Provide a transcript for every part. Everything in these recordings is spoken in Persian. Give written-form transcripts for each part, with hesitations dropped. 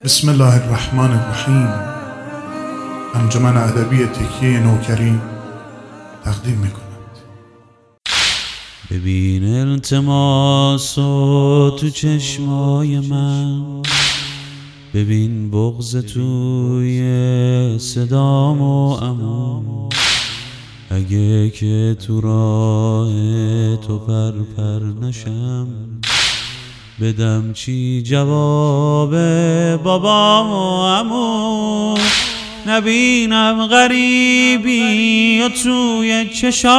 بسم الله الرحمن الرحیم. انجمن ادبی تکیه نوکری تقدیم میکند. ببین التماسو تو چشمای من، ببین بغض توی صدامو عمو. اگه که تو راه تو پر نشم، بدم چی جواب بابامو عمو. نبینم غریبی و توی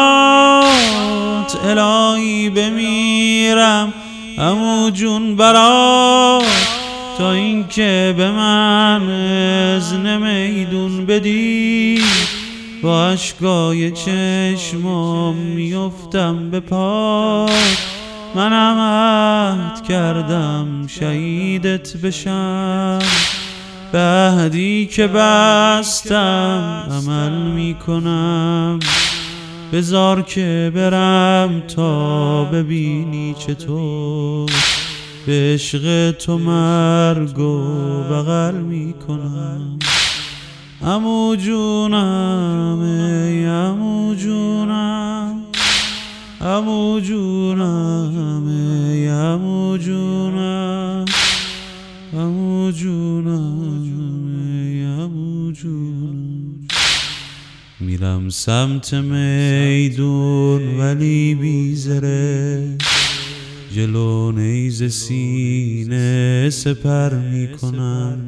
چشات، الهی بمیرم عمو جون برات. تا اینکه به من اذن میدون بدی، با اشکای چشمام میفتم به پات. منم عهد کردم شهیدت بشم، به عهدی که بستم عمل میکنم. بذار که برم تا ببینی چطور به عشق تو مرگ و بغل میکنم. عمو جونم ای عمو جونم، عمو جونم ای عمو جونم، عمو جونم ای عمو جونم. میرم سمت میدون ولی بیزره، جلو نیز سینه سپر میکنم.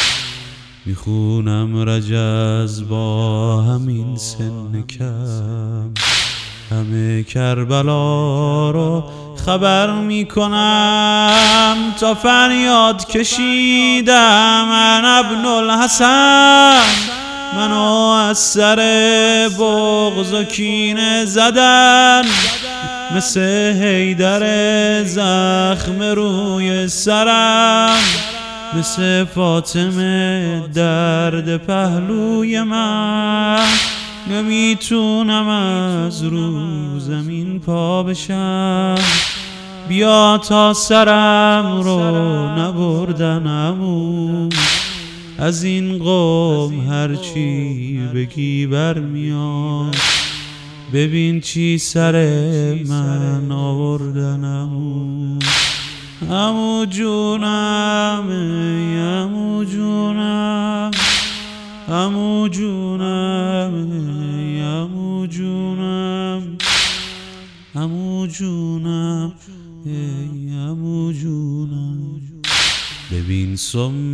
میخونم رجز با همین سن کم، همه کربلا رو خبر میکنم. تا فریاد کشیدم من ابن الحسن، منو از سر بغض و کینه زدن. مثل حیدر زخم روی سرم، مثل فاطمه درد پهلوی من. نمیتونم از رو زمین پا بشم، بیا تا سرم رو نبردن عمو. از این قوم هرچی بگی برمیاد، ببین چی سر من آوردن عمو. عمو جونم ای عمو جونم، عمو جونم ای عمو جونم، عمو جونم ای عمو جونم. ببین سم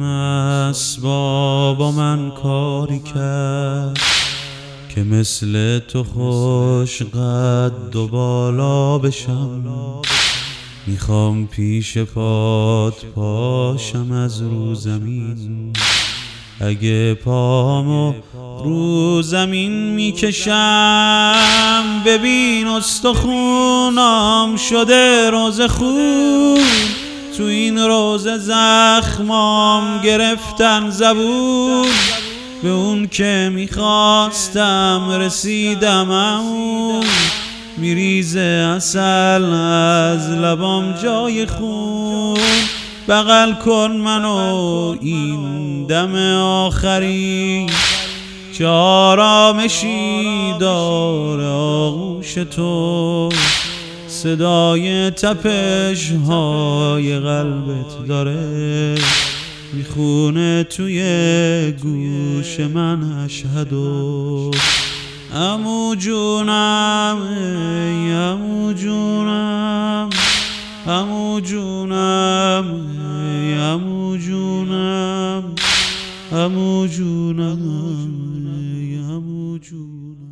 اسباب من کاری کرد، که مثل تو خوش قد و بالا بشم. میخوام پیش پات پاشم از رو زمین، اگه پامو رو زمین میکشم. ببین استخونام شده روز خون، تو این روز زخمام گرفتن زبون. به اون که میخواستم رسیدم عمو، میریزه عسل از لبام جای خون. بغل کن منو این دم آخری، که آرامشی داره آغوش تو. صدای تپش های قلبت داره میخونه توی گوش من اشهدو. عمو جونم ای عمو جونم، عمو جونم ای عمو جونم، عمو جونم ای عمو جونم.